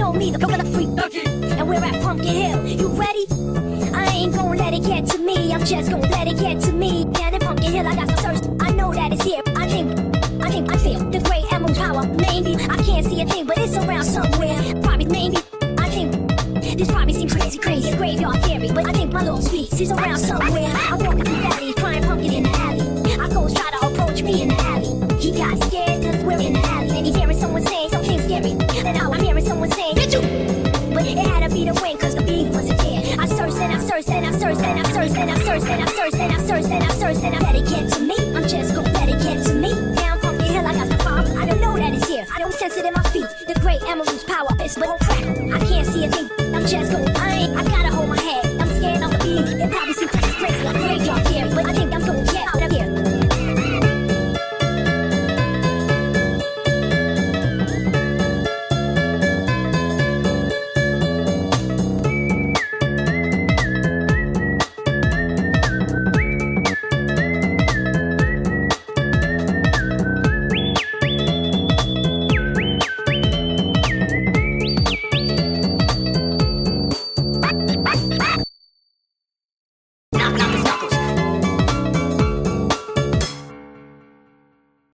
know me, the book of the freak. And we're at Pumpkin Hill. You ready? I ain't gonna let it get to me. I'm just gonna let it get to me. Down in Pumpkin Hill, I got some thirst. I know that it's here. I feel the great emerald power. Maybe I can't see a thing, but it's around somewhere. Probably, maybe. I think this probably seems crazy. A graveyard theory, but I think my little speaks is around somewhere. I walk through the valley, crying pumpkin in the alley. Our ghost try to approach me in the alley. He got scared 'cause we're in the alley, and he's hearing someone saying something scary. And now I'm hearing someone saying, "Get you!" But it had to be the wind 'cause the beat wasn't there. I searched and I searched and I searched and I searched and I searched and I searched and I searched and I searched and I let it get to me. I'm just gonna let it get to me. Down Pumpkin Hill, I got the bomb. I don't know that it's here. I don't sense it in my feet. The great emerald's power is but on crack. I can't see a thing. I'm just gonna. I got